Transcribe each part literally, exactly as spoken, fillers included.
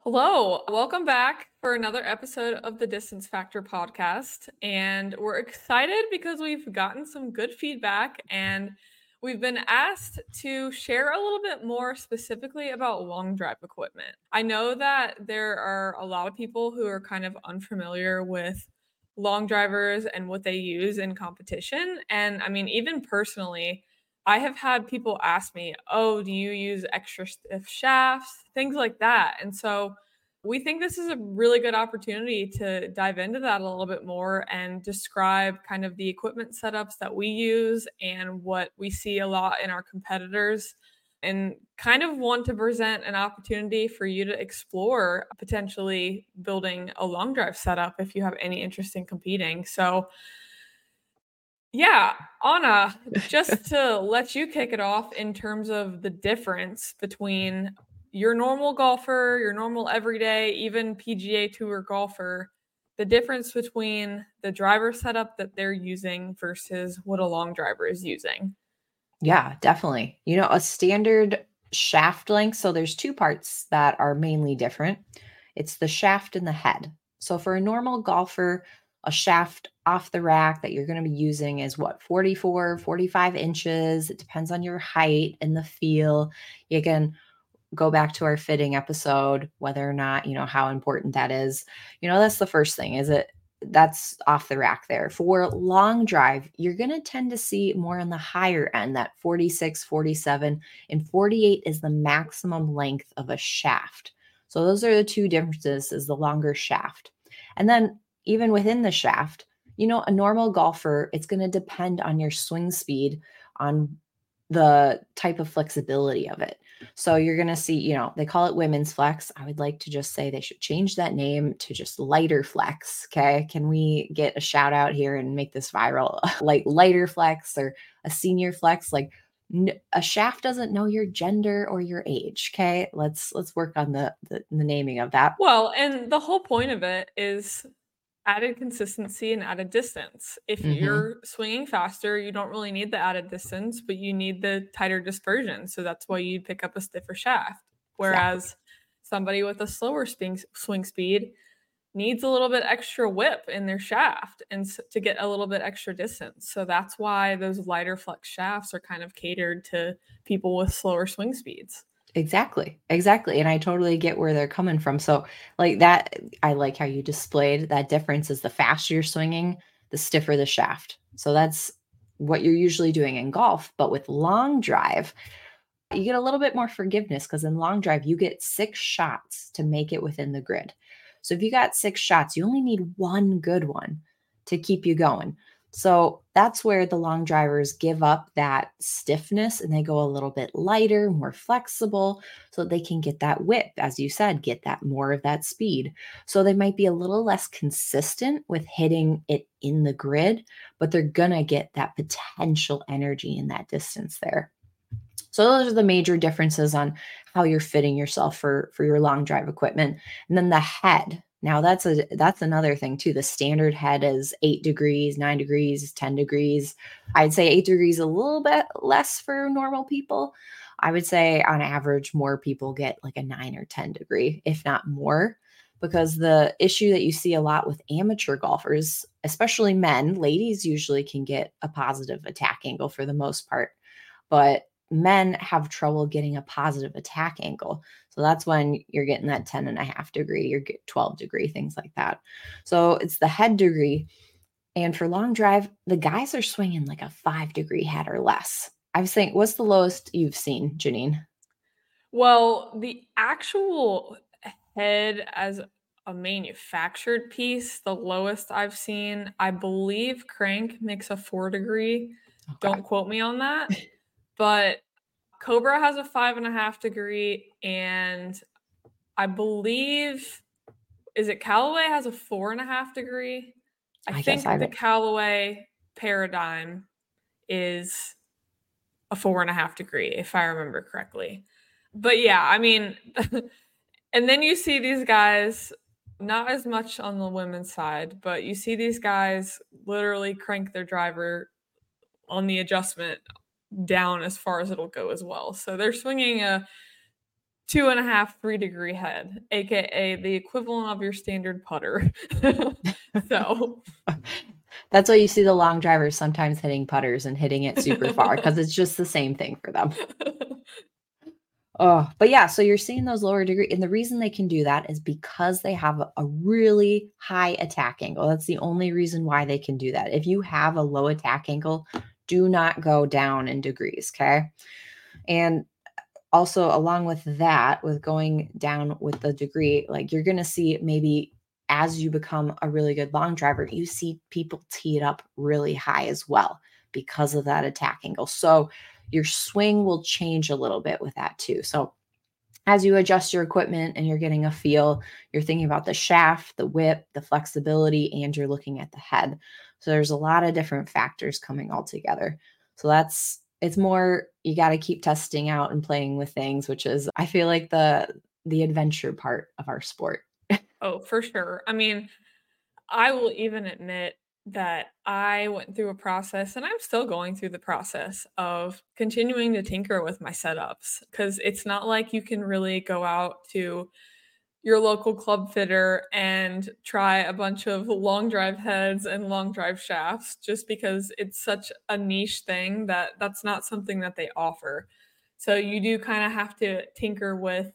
Hello, welcome back for another episode of the Distance Factor podcast. And we're excited because we've gotten some good feedback and we've been asked to share a little bit more specifically about long drive equipment. I know that there are a lot of people who are kind of unfamiliar with long drivers and what they use in competition. And I mean, even personally, I have had people ask me, oh, do you use extra stiff shafts? Things like that. And so we think this is a really good opportunity to dive into that a little bit more and describe kind of the equipment setups that we use and what we see a lot in our competitors, and kind of want to present an opportunity for you to explore potentially building a long drive setup if you have any interest in competing. So yeah, Anna, just to let you kick it off in terms of the difference between your normal golfer, your normal everyday, even P G A Tour golfer, the difference between the driver setup that they're using versus what a long driver is using. Yeah, definitely. You know, a standard shaft length, so there's two parts that are mainly different. It's the shaft and the head. So for a normal golfer, a shaft off the rack that you're going to be using is what, forty-four, forty-five inches. It depends on your height and the feel. You can go back to our fitting episode, whether or not, you know, how important that is. You know, that's the first thing, is it that's off the rack there. For long drive, you're going to tend to see more on the higher end, that forty-six, forty-seven, and forty-eight is the maximum length of a shaft. So those are the two differences, is the longer shaft. And then even within the shaft, you know, a normal golfer, it's going to depend on your swing speed, on the type of flexibility of it. So you're going to see, you know, they call it women's flex. I would like to just say they should change that name to just lighter flex. Okay. Can we get a shout out here and make this viral? Like lighter flex or a senior flex? Like n- a shaft doesn't know your gender or your age. Okay. Let's, let's work on the, the, the naming of that. Well, and the whole point of it is added consistency and added distance. If Mm-hmm. you're swinging faster, you don't really need the added distance, but you need the tighter dispersion. So that's why you pick up a stiffer shaft. Whereas Exactly. somebody with a slower swing, swing speed needs a little bit extra whip in their shaft and to get a little bit extra distance. So that's why those lighter flex shafts are kind of catered to people with slower swing speeds. Exactly. Exactly. And I totally get where they're coming from. So, like that, I like how you displayed that difference is the faster you're swinging, the stiffer the shaft. So, that's what you're usually doing in golf. But with long drive, you get a little bit more forgiveness because in long drive, you get six shots to make it within the grid. So, if you got six shots, you only need one good one to keep you going. So that's where the long drivers give up that stiffness and they go a little bit lighter, more flexible, so they can get that whip, as you said, get that more of that speed. So they might be a little less consistent with hitting it in the grid, but they're going to get that potential energy in that distance there. So those are the major differences on how you're fitting yourself for, for your long drive equipment. And then the head. Now that's a that's another thing too. The standard head is eight degrees, nine degrees, ten degrees. I'd say eight degrees a little bit less for normal people. I would say on average, more people get like a nine or ten degree, if not more, because the issue that you see a lot with amateur golfers, especially men, ladies usually can get a positive attack angle for the most part, but men have trouble getting a positive attack angle. So that's when you're getting that ten and a half degree, you're getting twelve degree, things like that. So it's the head degree. And for long drive, the guys are swinging like a five degree head or less. I was saying, what's the lowest you've seen, Janine? Well, the actual head as a manufactured piece, the lowest I've seen, I believe Crank makes a four degree. Okay. Don't quote me on that. But Cobra has a five and a half degree, and I believe, is it Callaway has a four and a half degree? I, I think guess I the haven't. Callaway Paradigm is a four and a half degree, if I remember correctly. But yeah, I mean, and then you see these guys, not as much on the women's side, but you see these guys literally crank their driver on the adjustment down as far as it'll go as well. So they're swinging a two and a half, three degree head, aka the equivalent of your standard putter. So that's why you see the long drivers sometimes hitting putters and hitting it super far because it's just the same thing for them. Oh, but yeah, so you're seeing those lower degree, and the reason they can do that is because they have a, a really high attack angle. That's the only reason why they can do that. If you have a low attack angle, do not go down in degrees, okay? And also, along with that, with going down with the degree, like you're going to see maybe as you become a really good long driver, you see people tee it up really high as well because of that attack angle. So your swing will change a little bit with that too. So as you adjust your equipment and you're getting a feel, you're thinking about the shaft, the whip, the flexibility, and you're looking at the head. So there's a lot of different factors coming all together. So that's, it's more, you got to keep testing out and playing with things, which is, I feel like the, the adventure part of our sport. Oh, for sure. I mean, I will even admit that I went through a process, and I'm still going through the process of continuing to tinker with my setups, because it's not like you can really go out to your local club fitter and try a bunch of long drive heads and long drive shafts, just because it's such a niche thing that that's not something that they offer. So you do kind of have to tinker with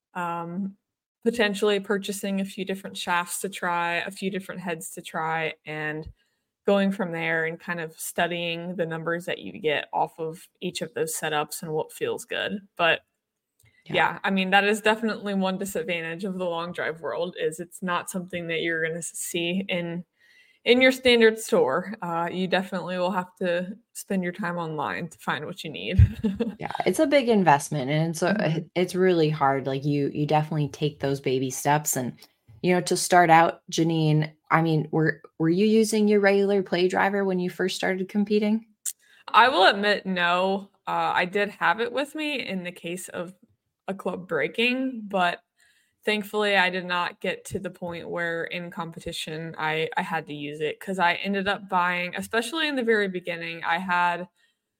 um, potentially purchasing a few different shafts to try, a few different heads to try, and going from there and kind of studying the numbers that you get off of each of those setups and what feels good. But yeah. yeah, I mean, that is definitely one disadvantage of the long drive world, is it's not something that you're going to see in in your standard store. Uh, you definitely will have to spend your time online to find what you need. Yeah, it's a big investment, and so Mhm. it's really hard. Like you, you definitely take those baby steps, and you know, to start out, Janine. I mean, were were you using your regular play driver when you first started competing? I will admit, no. Uh, I did have it with me in the case of a club breaking, but thankfully I did not get to the point where in competition I, I had to use it, because I ended up buying, especially in the very beginning, I had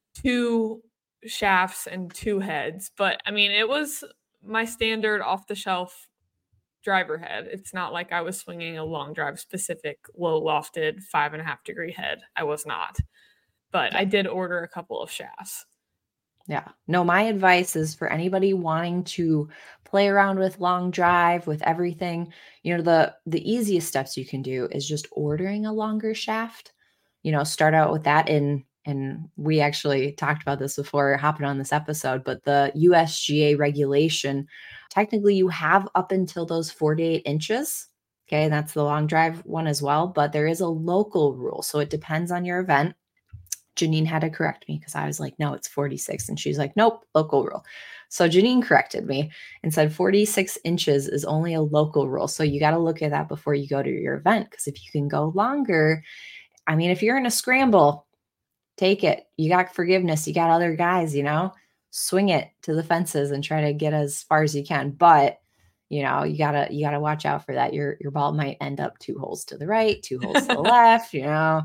two shafts and two heads. But I mean, it was my standard off the shelf driver head. It's not like I was swinging a long drive specific, low lofted, five and a half degree head. I was not. But Yeah. I did order a couple of shafts. Yeah. No, my advice is for anybody wanting to play around with long drive, with everything, you know, the the easiest steps you can do is just ordering a longer shaft. You know, start out with that in and we actually talked about this before hopping on this episode, but the U S G A regulation, technically you have up until those forty-eight inches. Okay, that's the long drive one as well, but there is a local rule. So it depends on your event. Janine had to correct me because I was like, no, it's forty-six. And she's like, nope, local rule. So Janine corrected me and said forty-six inches is only a local rule. So you got to look at that before you go to your event. Because if you can go longer, I mean, if you're in a scramble, take it. You got forgiveness. You got other guys, you know, swing it to the fences and try to get as far as you can. But you know, you gotta you gotta watch out for that. Your your ball might end up two holes to the right, two holes to the left, you know.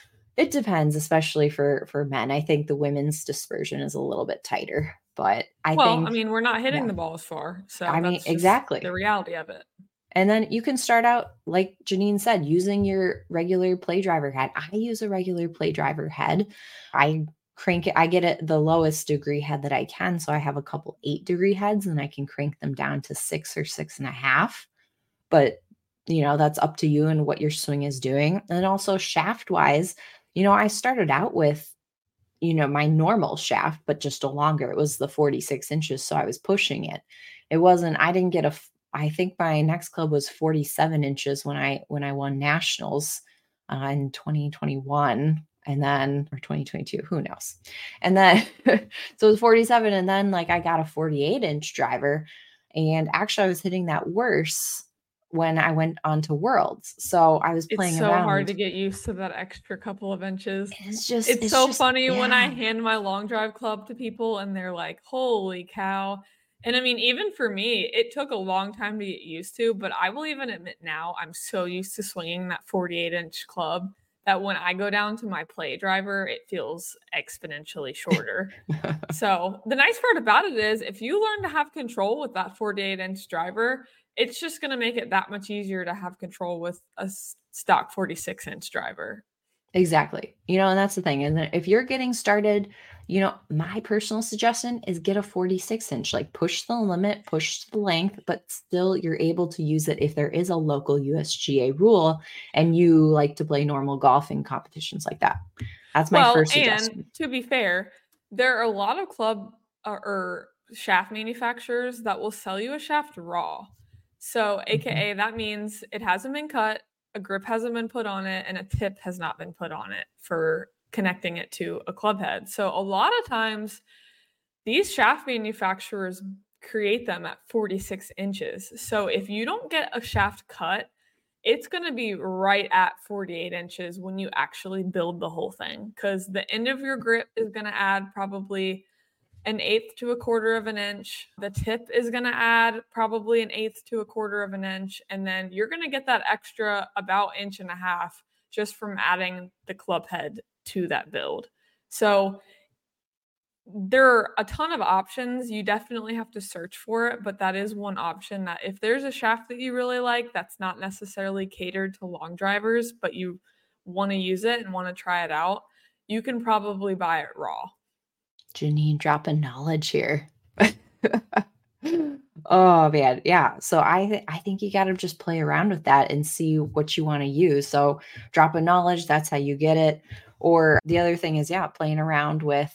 It depends, especially for for men. I think the women's dispersion is a little bit tighter, but I Well, I think, mean, we're not hitting yeah, the ball as far, so I mean, that's just the exactly. reality of it. And then you can start out, like Janine said, using your regular play driver head. I use a regular play driver head. I crank it, I get it the lowest degree head that I can. So I have a couple eight degree heads and I can crank them down to six or six and a half. But, you know, that's up to you and what your swing is doing. And also shaft wise, you know, I started out with, you know, my normal shaft, but just a longer. It was the forty-six inches. So I was pushing it. It wasn't, I didn't get a, I think my next club was forty-seven inches when I, when I won nationals uh, in twenty twenty-one and then, or twenty twenty-two, who knows? And then, so it was forty-seven. And then like I got a forty-eight inch driver and actually I was hitting that worse when I went on to Worlds. So I was It's playing so hard around. to get used to that extra couple of inches. It's just, It's it's so just, funny when I yeah. hand my long drive club to people and they're like, "Holy cow." And I mean, even for me, it took a long time to get used to, but I will even admit now I'm so used to swinging that forty-eight inch club that when I go down to my play driver, it feels exponentially shorter. So the nice part about it is if you learn to have control with that forty-eight inch driver, it's just going to make it that much easier to have control with a stock forty-six inch driver. Exactly. You know, and that's the thing. And if you're getting started, you know, my personal suggestion is get a forty-six inch, like push the limit, push the length, but still you're able to use it if there is a local U S G A rule and you like to play normal golf in competitions like that. That's my well, first and suggestion. To be fair, there are a lot of club or, or shaft manufacturers that will sell you a shaft raw. So A K A mm-hmm. that means it hasn't been cut, a grip hasn't been put on it, and a tip has not been put on it for connecting it to a club head. So a lot of times these shaft manufacturers create them at forty-six inches. So if you don't get a shaft cut, it's going to be right at forty-eight inches when you actually build the whole thing, because the end of your grip is going to add probably an eighth to a quarter of an inch. The tip is going to add probably an eighth to a quarter of an inch. And then you're going to get that extra about inch and a half just from adding the club head to that build. So there are a ton of options. You definitely have to search for it, but that is one option that if there's a shaft that you really like, that's not necessarily catered to long drivers, but you want to use it and want to try it out, you can probably buy it raw. Janine dropping knowledge here. Oh man. Yeah. So I, th- I think you got to just play around with that and see what you want to use. So drop a knowledge, that's how you get it. Or the other thing is, yeah, playing around with,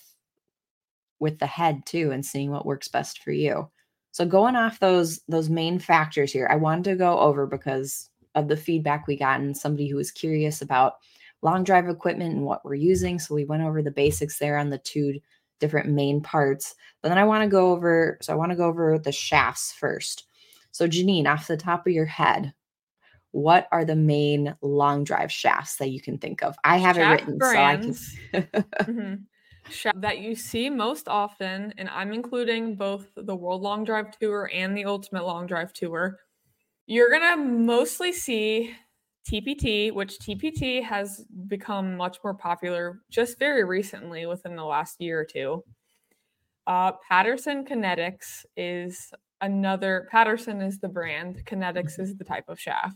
with the head too, and seeing what works best for you. So going off those, those main factors here, I wanted to go over because of the feedback we got and somebody who was curious about long drive equipment and what we're using. So we went over the basics there on the two different main parts, but then I want to go over, so I want to go over the shafts first. So Janine, off the top of your head, what are the main long drive shafts that you can think of? I have Shaft it written brands, so I can mm-hmm. shaft that you see most often, and I'm including both the World Long Drive Tour and the Ultimate Long Drive Tour. You're gonna mostly see T P T, which T P T has become much more popular just very recently within the last year or two. Uh, Patterson Kinetics is another, Patterson is the brand, Kinetics is the type of shaft.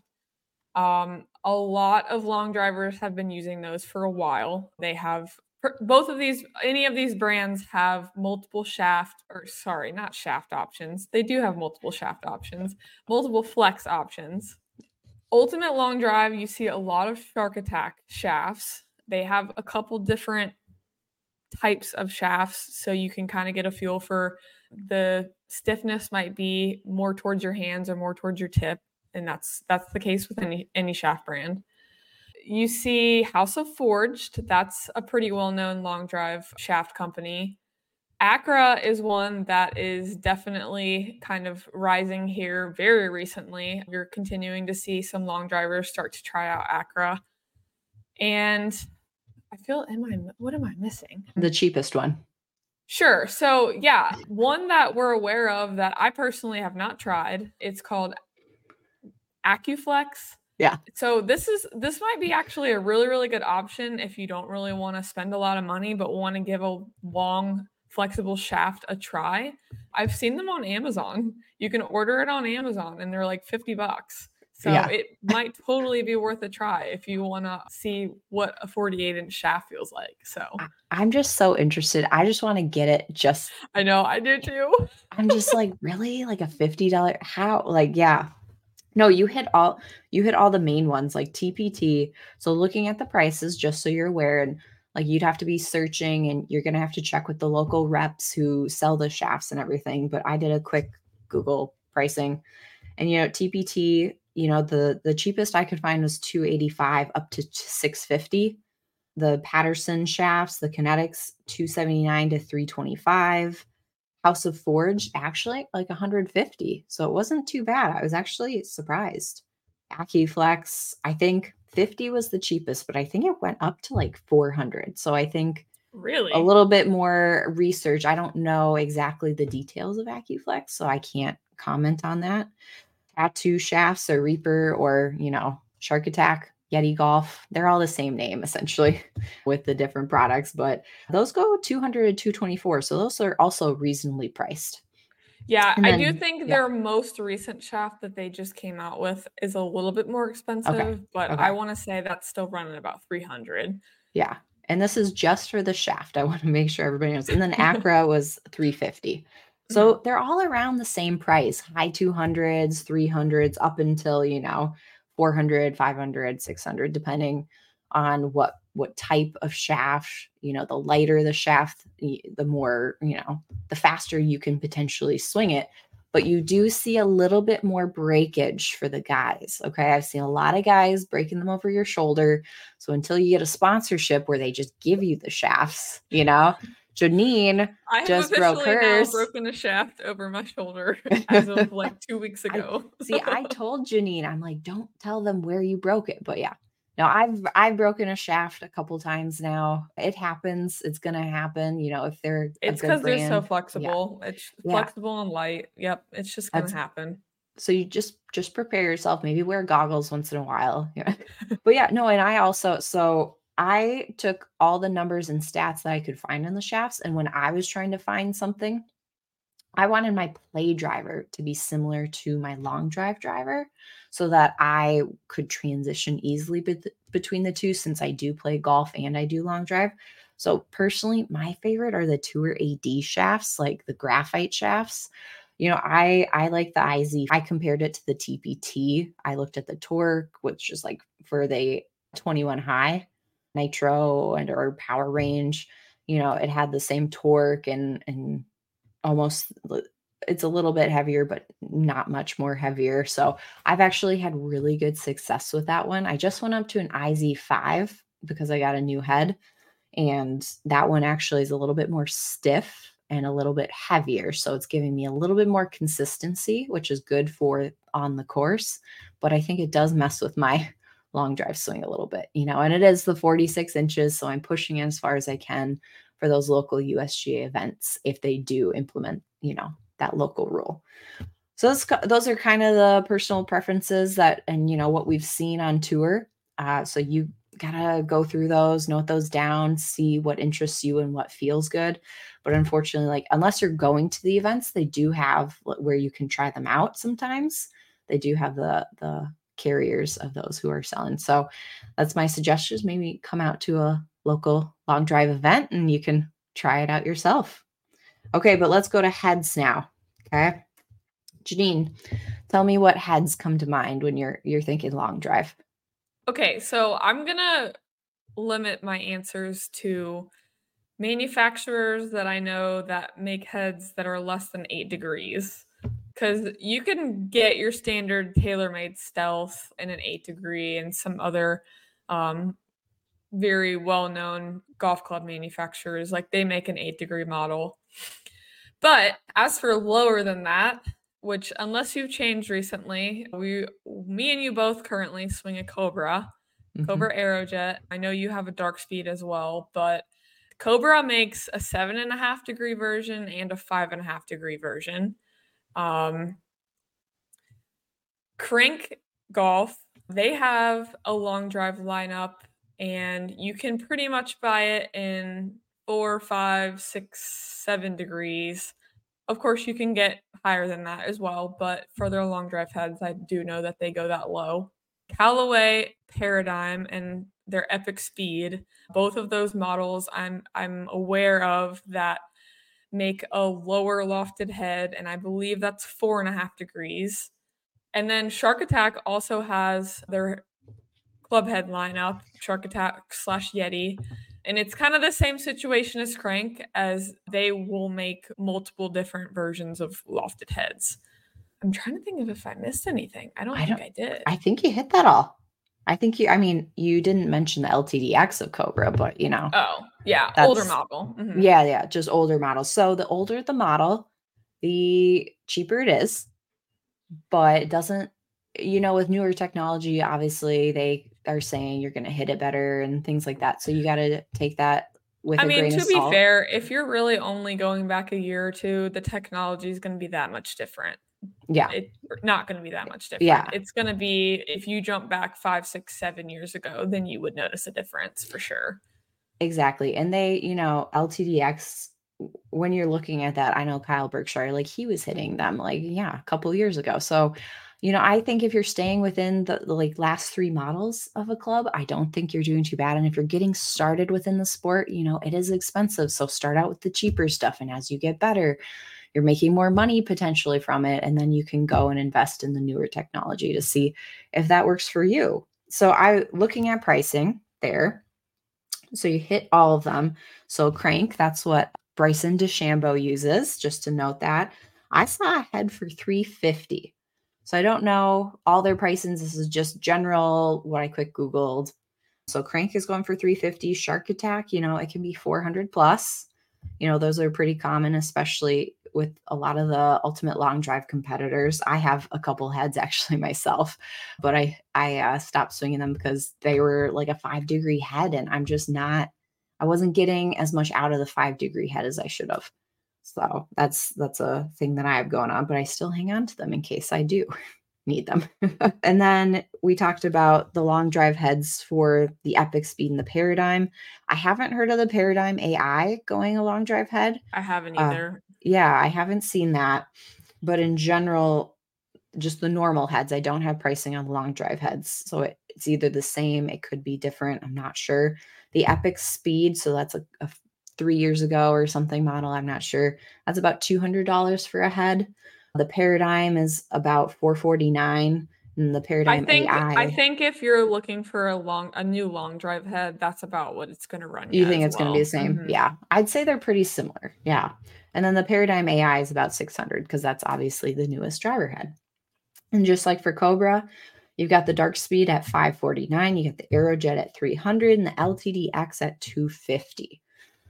Um, a lot of long drivers have been using those for a while. They have, both of these, any of these brands have multiple shaft, or sorry, not shaft options. They do have multiple shaft options, multiple flex options. Ultimate Long Drive, you see a lot of Shark Attack shafts. They have a couple different types of shafts, so you can kind of get a feel for the stiffness might be more towards your hands or more towards your tip, and that's that's the case with any any shaft brand. You see House of Forged, that's a pretty well-known long drive shaft company. Accra is one that is definitely kind of rising here very recently. You're continuing to see some long drivers start to try out Accra. And I feel, am I, what am I missing? The cheapest one. Sure. So yeah, one that we're aware of that I personally have not tried, it's called AccuFlex. Yeah. So this is, this might be actually a really, really good option if you don't really want to spend a lot of money, but want to give a long, flexible shaft a try. I've seen them on Amazon. You can order it on Amazon and they're like fifty bucks. So yeah. It might totally be worth a try if you want to see what a forty-eight inch shaft feels like. So I'm just so interested. I just want to get it. Just, I know I do too. I'm just like, really, like a fifty dollars, how, like, yeah, no, you hit all, you hit all the main ones like T P T. So looking at the prices, just so you're aware, and like you'd have to be searching and you're going to have to check with the local reps who sell the shafts and everything. But I did a quick Google pricing and, you know, T P T, you know, the, the cheapest I could find was two eighty-five up to six fifty. The Patterson shafts, the Kinetics, two seventy-nine to three twenty-five. House of Forge, actually like one hundred fifty. So it wasn't too bad. I was actually surprised. AccuFlex, I think fifty was the cheapest, but I think it went up to like four hundred. So I think really a little bit more research. I don't know exactly the details of AccuFlex, so I can't comment on that. Tattoo shafts or Reaper or, you know, Shark Attack. Yeti Golf. They're all the same name essentially with the different products, but those go two hundred to two twenty-four. So those are also reasonably priced. Yeah, And I do then, think yeah. their most recent shaft that they just came out with is a little bit more Okay. expensive, but I Okay. want to say that's still running about three hundred. Yeah. And this is just for the shaft. I want to make sure everybody knows. And then Acra was three fifty. So Mhm. they're all around the same price, high two hundreds, three hundreds, up until, you know, four hundred, five hundred, six hundred, depending on what what type of shaft. You know, the lighter the shaft, the the more, you know, the faster you can potentially swing it. But you do see a little bit more breakage for the guys. Okay. I've seen a lot of guys breaking them over your shoulder. So until you get a sponsorship where they just give you the shafts, you know, Janine I have just broke officially now hers. broken a shaft over my shoulder as of like two weeks I ago. see. I told Janine, I'm like, don't tell them where you broke it. But yeah, no, I've I've broken a shaft a couple times now. It happens. It's gonna happen. You know, if they're a It's good because they're so brand. Yeah, flexible. It's yeah. flexible and light. Yep, it's just gonna That's happen. so you just just prepare yourself. Maybe wear goggles once in a while. Yeah. But yeah, no, and I also so I took all the numbers and stats that I could find on the shafts, and when I was trying to find something, I wanted my play driver to be similar to my long drive driver so that I could transition easily bet- between the two since I do play golf and I do long drive. So personally, my favorite are the Tour A D shafts, like the graphite shafts. You know, I I like the I Z. I compared it to the T P T. I looked at the torque, which is like for the twenty-one high nitro and or power range. You know, it had the same torque and and almost it's a little bit heavier, but not much more heavier. So I've actually had really good success with that one. I just went up to an I Z five because I got a new head, and that one actually is a little bit more stiff and a little bit heavier. So it's giving me a little bit more consistency, which is good for on the course. But I think it does mess with my long drive swing a little bit, you know, and it is the forty-six inches. So I'm pushing in as far as I can for those local U S G A events if they do implement, you know, that local rule. So those, those are kind of the personal preferences that, and, you know, what we've seen on tour. Uh, so you gotta go through those, note those down, see what interests you and what feels good. But unfortunately, like unless you're going to the events, they do have where you can try them out. Sometimes they do have the the carriers of those who are selling. So that's my suggestions. Maybe come out to a local long drive event and you can try it out yourself. Okay, but let's go to heads now. Okay. Janine, tell me what heads come to mind when you're you're thinking long drive. Okay, so I'm gonna limit my answers to manufacturers that I know that make heads that are less than eight degrees. Because you can get your standard TaylorMade Stealth in an eight degree and some other um, very well-known golf club manufacturers, like they make an eight degree model. But as for lower than that, which unless you've changed recently, we, me and you both currently swing a Cobra, mm-hmm. Cobra Aerojet. I know you have a dark speed as well, but Cobra makes a seven and a half degree version and a five and a half degree version. Um, Crank Golf, they have a long drive lineup, and you can pretty much buy it in four, five, six, seven degrees. Of course, you can get higher than that as well, but for their long drive heads, I do know that they go that low. Callaway Paradigm and their Epic Speed, both of those models I'm I'm aware of that make a lower lofted head, and I believe that's four and a half degrees. And then Shark Attack also has their club head lineup, Shark Attack slash Yeti. And it's kind of the same situation as Crank, as they will make multiple different versions of lofted heads. I'm trying to think of if I missed anything. I don't I think don't, I did. I think you hit that all. I think you, I mean, you didn't mention the L T D X of Cobra, but you know. Oh, yeah. Older model. Mm-hmm. Yeah, yeah. Just older models. So the older the model, the cheaper it is. But it doesn't, you know, with newer technology, obviously they are saying you're going to hit it better and things like that. So you got to take that with I a mean, grain to of salt. be fair, if you're really only going back a year or two, the technology is going to be that much different. Yeah. it's not going to be that much different. Yeah. It's going to be, if you jump back five, six, seven years ago, then you would notice a difference for sure. Exactly. And they, you know, L T D X, when you're looking at that, I know Kyle Berkshire, like he was hitting them like, yeah, a couple years ago. So, you know, I think if you're staying within the, the like last three models of a club, I don't think you're doing too bad. And if you're getting started within the sport, you know, it is expensive. So start out with the cheaper stuff. And as you get better, you're making more money potentially from it. And then you can go and invest in the newer technology to see if that works for you. So I, looking at pricing there, so you hit all of them. So Crank, that's what Bryson DeChambeau uses, just to note that. I saw a head for three hundred fifty dollars. So I don't know all their pricings. This is just general, what I quick Googled. So Crank is going for three hundred fifty dollars. Shark Attack, you know, it can be four hundred plus. You know, those are pretty common, especially with a lot of the ultimate long drive competitors. I have a couple heads actually myself, but I, I uh, stopped swinging them because they were like a five degree head, and I'm just not, I wasn't getting as much out of the five degree head as I should have. So that's, that's a thing that I have going on, but I still hang on to them in case I do need them. And then we talked about the long drive heads for the Epic Speed and the Paradigm. I haven't heard of the Paradigm A I going a long drive head. I haven't either. Uh, yeah, I haven't seen that. But in general, just the normal heads, I don't have pricing on the long drive heads. So it, it's either the same, it could be different. I'm not sure. The Epic Speed, so that's a, a three years ago or something model. I'm not sure. That's about two hundred dollars for a head. The Paradigm is about four hundred forty-nine dollars, and the Paradigm I think, A I. I think if you're looking for a long, a new long drive head, that's about what it's going to run you. You think it's well. going to be the same? Mm-hmm. Yeah. I'd say they're pretty similar. Yeah. And then the Paradigm A I is about six hundred because that's obviously the newest driver head. And just like for Cobra, you've got the Dark Speed at five hundred forty-nine dollars, you get the Aerojet at three hundred dollars, and the L T D X at two hundred fifty dollars.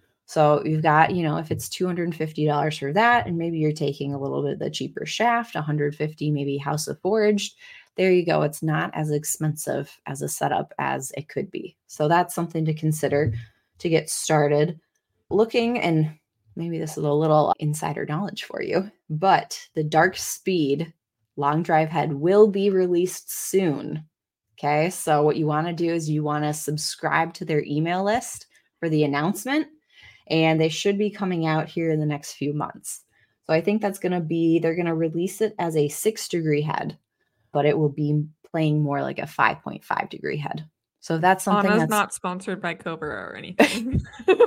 So you've got, you know, if it's two hundred fifty dollars for that, and maybe you're taking a little bit of the cheaper shaft, one hundred fifty dollars, maybe House of Forged, there you go. It's not as expensive as a setup as it could be. So that's something to consider to get started looking. And maybe this is a little insider knowledge for you, but the Dark Speed long drive head will be released soon. Okay. So what you want to do is you want to subscribe to their email list for the announcement, and they should be coming out here in the next few months. So I think that's going to be, they're going to release it as a six degree head, but it will be playing more like a five point five degree head. So if that's something Anna's that's not sponsored by Cobra or anything.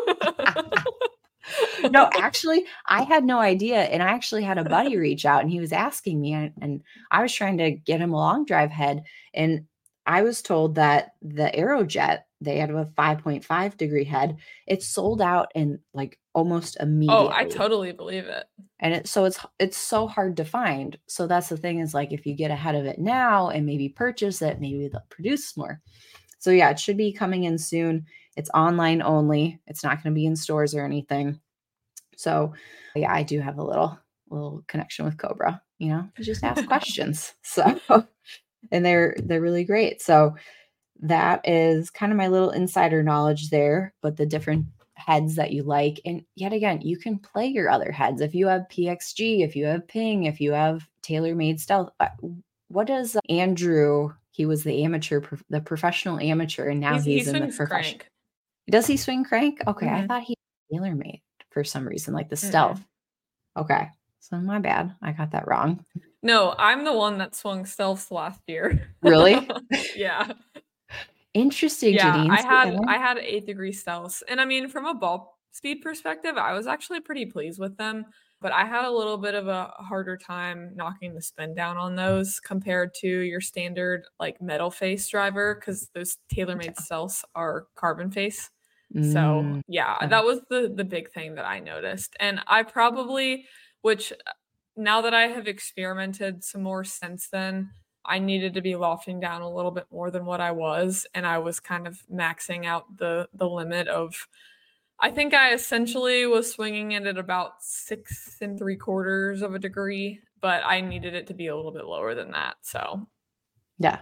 No, actually, I had no idea. And I actually had a buddy reach out, and he was asking me, and, and I was trying to get him a long drive head. And I was told that the Aerojet, they had a five point five degree head. It's sold out in like almost immediately. Oh, I totally believe it. And it, so it's, it's so hard to find. So that's the thing, is like, if you get ahead of it now and maybe purchase it, maybe they'll produce more. So yeah, it should be coming in soon. It's online only. It's not going to be in stores or anything. So yeah, I do have a little, little connection with Cobra, you know, just ask questions. So, and they're, they're really great. So that is kind of my little insider knowledge there, but the different heads that you like. And yet again, you can play your other heads. If you have P X G, if you have Ping, if you have TaylorMade Stealth, what does Andrew, he was the amateur, the professional amateur, and now he's, he's in the professional. Crank. Does he swing Crank? Okay. Mm-hmm. I thought he was TaylorMade for some reason, like the Stealth. Mm-hmm. Okay. So my bad. I got that wrong. No, I'm the one that swung Stealths last year. Really? Yeah. Interesting. Yeah, Janine. I had I had eight degree Stealths. And I mean, from a ball speed perspective, I was actually pretty pleased with them. But I had a little bit of a harder time knocking the spin down on those compared to your standard like metal face driver, because those TaylorMade Stealths are carbon face. Mm. So yeah, that was the the big thing that I noticed. And I probably, which now that I have experimented some more since then, I needed to be lofting down a little bit more than what I was. And I was kind of maxing out the the limit of, I think I essentially was swinging it at about six and three quarters of a degree, but I needed it to be a little bit lower than that. So yeah.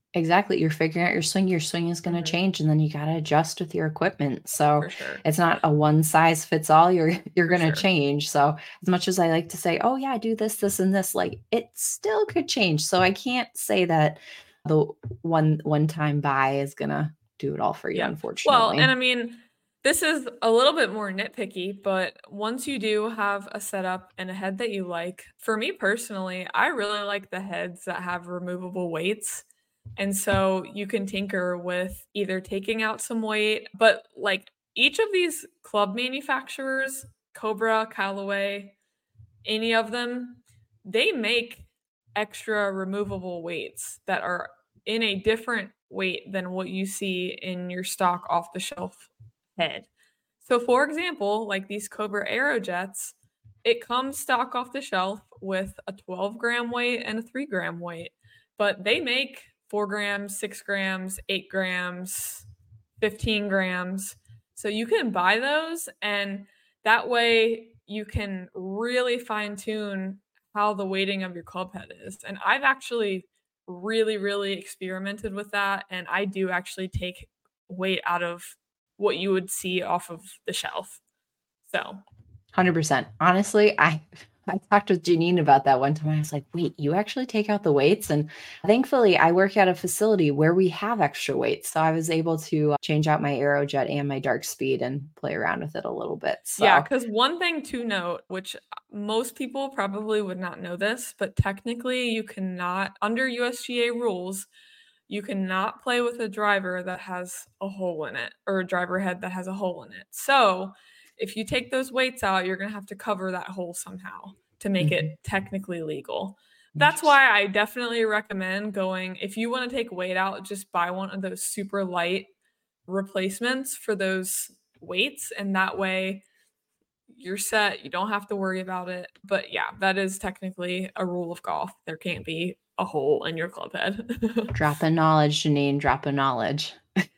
Exactly. You're figuring out your swing. Your swing is going to Mhm. change, and then you got to adjust with your equipment. So For sure. it's not a one size fits all. You're you're For going to sure. change. So as much as I like to say, oh yeah, do this, this, and this, like it still could change. So I can't say that the one one time buy is going to do it all for you, Yeah. Well, unfortunately. and I mean, this is a little bit more nitpicky, but once you do have a setup and a head that you like, for me personally, I really like the heads that have removable weights. And so you can tinker with either taking out some weight, but like each of these club manufacturers, Cobra, Callaway, any of them, they make extra removable weights that are in a different weight than what you see in your stock off the shelf head. So, for example, like these Cobra Aerojets, it comes stock off the shelf with a twelve gram weight and a three gram weight, but they make four grams, six grams, eight grams, fifteen grams. So you can buy those, and that way you can really fine tune how the weighting of your club head is. And I've actually really, really experimented with that. And I do actually take weight out of what you would see off of the shelf. So, one hundred percent. Honestly, I I talked with Janine about that one time. I was like, wait, you actually take out the weights? And thankfully, I work at a facility where we have extra weights. So I was able to uh, change out my Aerojet and my Dark Speed and play around with it a little bit. yeah, So because one thing to note, which most people probably would not know this, but technically you cannot, under U S G A rules, you cannot play with a driver that has a hole in it or a driver head that has a hole in it. So if you take those weights out, you're going to have to cover that hole somehow to make mhm. it technically legal. That's Interesting. why I definitely recommend going, if you want to take weight out, just buy one of those super light replacements for those weights. And that way you're set. You don't have to worry about it. But yeah, that is technically a rule of golf. There can't be a hole in your club head. Dropping knowledge, Janine, dropping knowledge.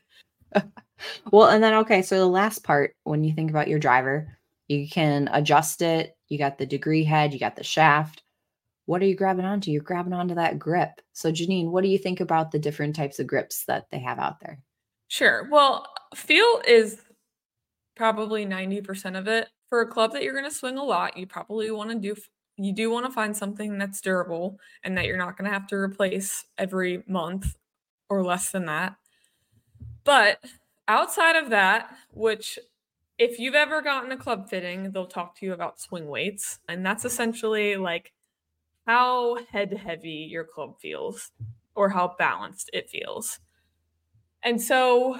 Well, and then, okay, so the last part, when you think about your driver, you can adjust it. You got the degree head, you got the shaft. What are you grabbing onto? You're grabbing onto that grip. So, Janine, what do you think about the different types of grips that they have out there? Sure. Well, feel is probably ninety percent of it. For a club that you're going to swing a lot, you probably want to do you do want to find something that's durable and that you're not going to have to replace every month or less than that. But outside of that, which if you've ever gotten a club fitting, they'll talk to you about swing weights, and that's essentially like how head heavy your club feels or how balanced it feels. And so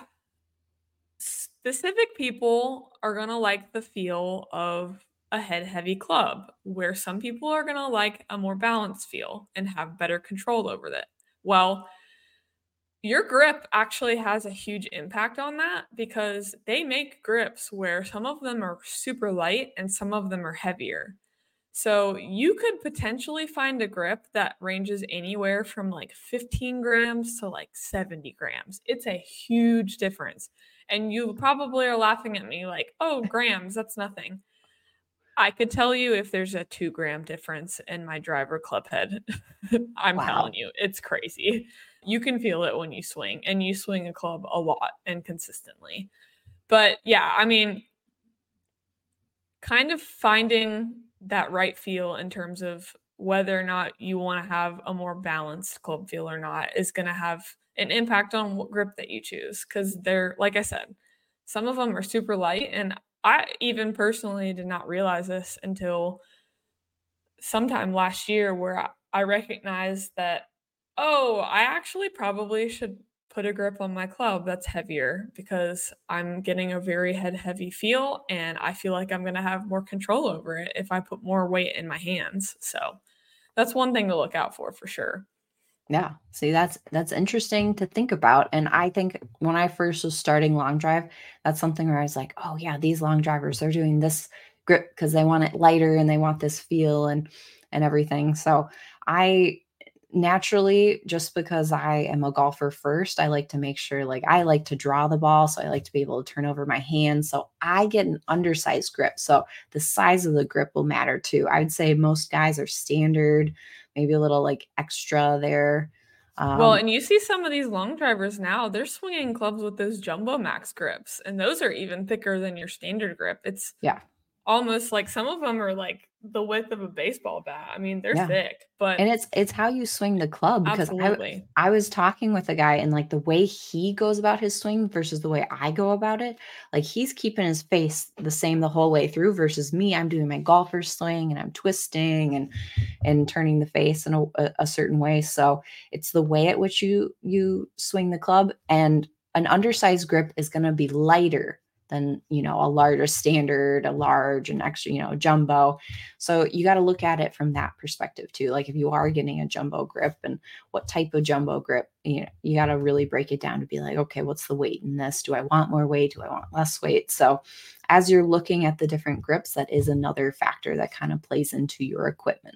specific people are going to like the feel of a head heavy club, where some people are going to like a more balanced feel and have better control over it. Well, your grip actually has a huge impact on that because they make grips where some of them are super light and some of them are heavier. So you could potentially find a grip that ranges anywhere from like fifteen grams to like seventy grams. It's a huge difference. And you probably are laughing at me like, oh, grams, that's nothing. I could tell you if there's a two gram difference in my driver club head. I'm telling Wow. you, it's crazy. You can feel it when you swing, and you swing a club a lot and consistently. But yeah, I mean, kind of finding that right feel in terms of whether or not you want to have a more balanced club feel or not is going to have an impact on what grip that you choose. Because they're, like I said, some of them are super light. And I even personally did not realize this until sometime last year, where I, I recognized that, oh, I actually probably should put a grip on my club that's heavier because I'm getting a very head heavy feel and I feel like I'm going to have more control over it if I put more weight in my hands. So that's one thing to look out for for sure. Yeah. See, that's that's interesting to think about. And I think when I first was starting long drive, that's something where I was like, oh yeah, these long drivers, they're doing this grip because they want it lighter and they want this feel and and everything. So I naturally, just because I am a golfer first, I like to make sure like I like to draw the ball. So I like to be able to turn over my hands. So I get an undersized grip. So the size of the grip will matter too. I would say most guys are standard, maybe a little like extra there. Um, Well, and you see some of these long drivers now, they're swinging clubs with those Jumbo Max grips, and those are even thicker than your standard grip. It's yeah. almost like some of them are like the width of a baseball bat. I mean, they're Yeah. thick, but And it's it's how you swing the club, because I absolutely. I was talking with a guy, and like the way he goes about his swing versus the way I go about it, like he's keeping his face the same the whole way through versus me. I'm doing my golfer swing and I'm twisting and and turning the face in a, a, a certain way. So it's the way at which you you swing the club, and an undersized grip is going to be lighter than, you know, a larger standard, a large, and extra, you know, jumbo. So you got to look at it from that perspective too. Like if you are getting a jumbo grip, and what type of jumbo grip, you know, you got to really break it down to be like, okay, what's the weight in this? Do I want more weight? Do I want less weight? So as you're looking at the different grips, that is another factor that kind of plays into your equipment.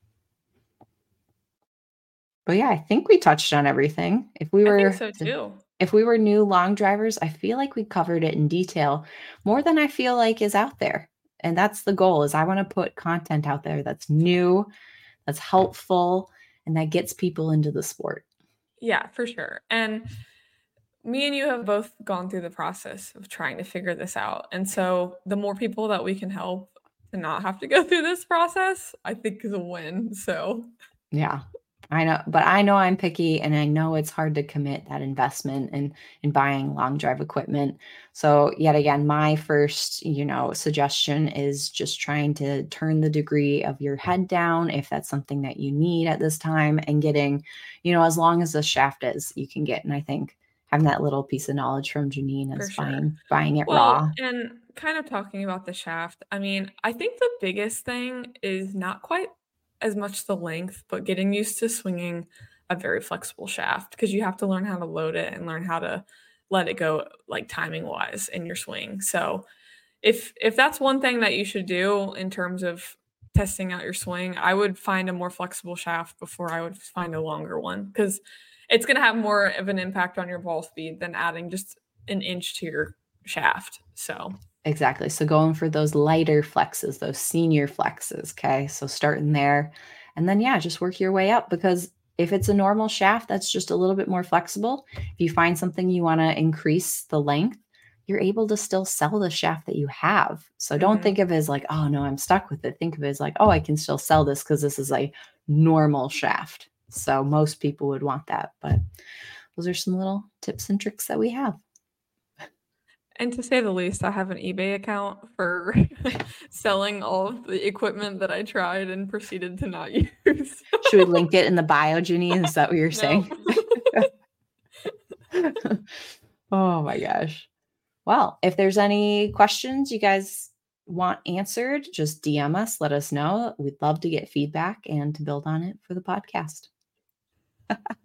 But yeah, I think we touched on everything. If we were I think so too. If we were new long drivers, I feel like we covered it in detail more than I feel like is out there. And that's the goal, is I want to put content out there that's new, that's helpful, and that gets people into the sport. Yeah, for sure. And me and you have both gone through the process of trying to figure this out. And so the more people that we can help to not have to go through this process, I think is a win. So yeah. I know, but I know I'm picky, and I know it's hard to commit that investment in in buying long drive equipment. So yet again, my first, you know, suggestion is just trying to turn the degree of your head down if that's something that you need at this time, and getting, you know, as long as the shaft is, you can get. And I think having that little piece of knowledge from Janine is sure. fine, buying it well, raw. And kind of talking about the shaft, I mean, I think the biggest thing is not quite as much the length, but getting used to swinging a very flexible shaft, because you have to learn how to load it and learn how to let it go, like timing wise in your swing. So if if that's one thing that you should do in terms of testing out your swing, I would find a more flexible shaft before I would find a longer one, because it's going to have more of an impact on your ball speed than adding just an inch to your shaft. So Exactly. So going for those lighter flexes, those senior flexes. Okay. So starting there, and then, yeah, just work your way up, because if it's a normal shaft that's just a little bit more flexible, if you find something you want to increase the length, you're able to still sell the shaft that you have. So don't Mhm. think of it as like, oh no, I'm stuck with it. Think of it as like, oh, I can still sell this because this is a normal shaft. So most people would want that. But those are some little tips and tricks that we have. And to say the least, I have an eBay account for selling all of the equipment that I tried and proceeded to not use. Should we link it in the bio, Janine? Is that what you're saying? Oh my gosh. Well, if there's any questions you guys want answered, just D M us, let us know. We'd love to get feedback and to build on it for the podcast.